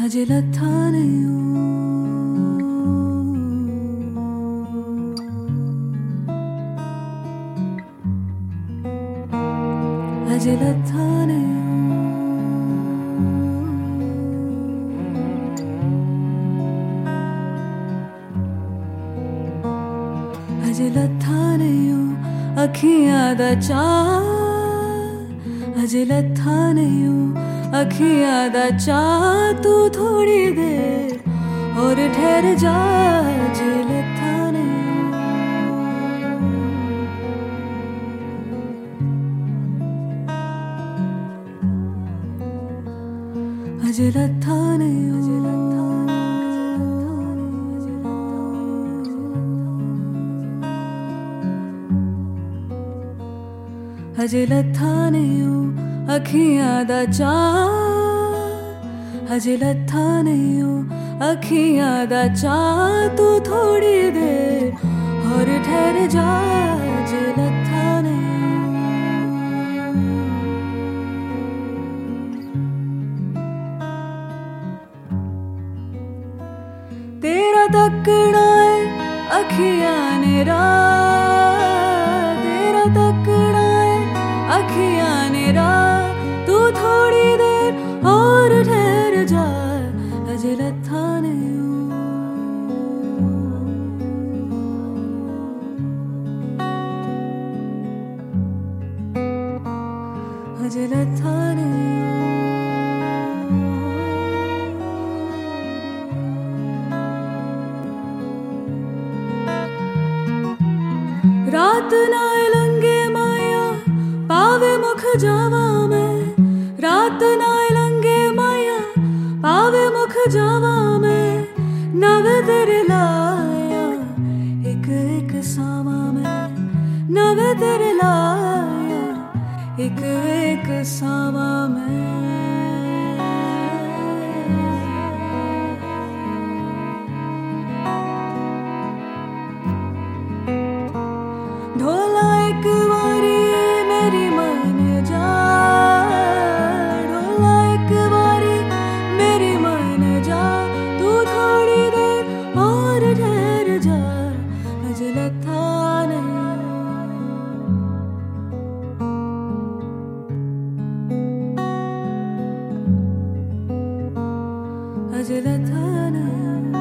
अजे लथा नहीं हूँ, अजे लथा नहीं हूँ, अजे लथा नहीं हूँ अखियां दा चाह, अजे लथा नहीं हूँ अखियां दा चाह। तू थोड़ी देर और ठहर जा, अजे लथा नहीं हूँ, अजे लथा नहीं हूँ, अजे लथा नहीं हूँ अखियां दा चाह, अजे लथा नहीं हूँ अखियां दा चाह। तू थोड़ी देर और ठहर जा, अजे लथा नहीं हूँ, तेरा तकना है अखियां ने राह, तेरा तकना अखियां ने राह। तू थोड़ी देर और ठहर जा, अजे लथा नहीं हूँ, अजे लथा नहीं हूँ। रात ना लंगे माया पावे मुख जावा मैं, रात ना लंगे माया पावे मुख जावा मैं। नव तेरे लाया एक एक सावा मैं, नव तेरे लाया एक एक सावा मैं। ढोला एक बारी मेरी मन जा, ढोला एक बारी मेरी मन जा। तू थोड़ी देर और ठहर जा, अजे लथा नहीं हूँ, अजे लथा नहीं हूँ।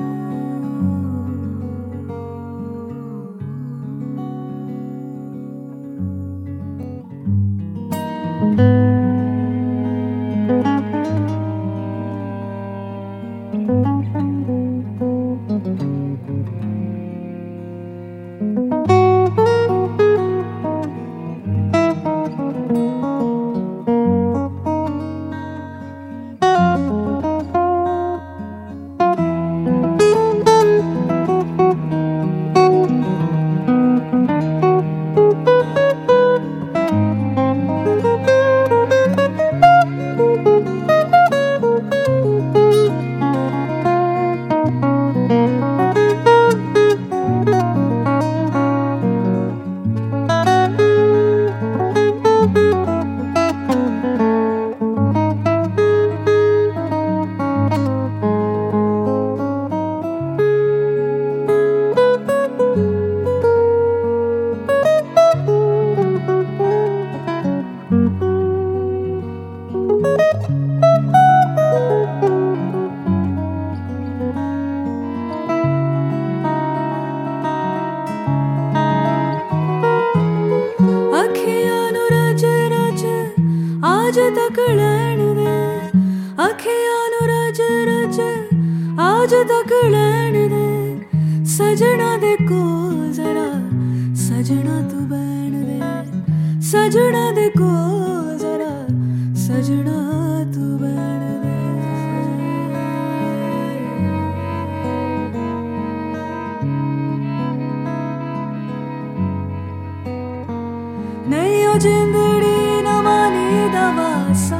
आज तक लैण दे अखियां नू रज रज, आज तक लैण दे सजना दे कोल जरा, सजना तू बैण दे, सजना दे कोल जरा, सजना तू बैण दे। नहीं ओ जिंदड़ी न मानी दवासा,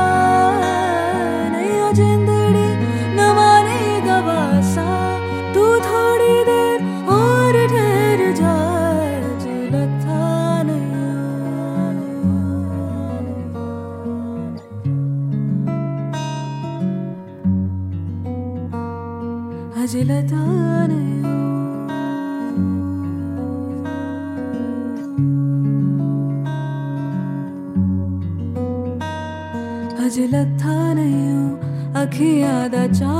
नहीं ओ जिंदड़ी न मानी दवासा। तू थोड़ी देर और ठहर जा, अजे लथा नहीं हूँ, अजे लता नहीं हो, अजे लता नहीं हो अखियां दा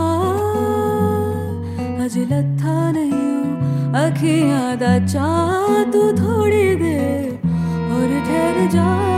चाह, अजे लता नहीं हो अखियां दा चाह, तू थोड़ी देर और ठहर जा।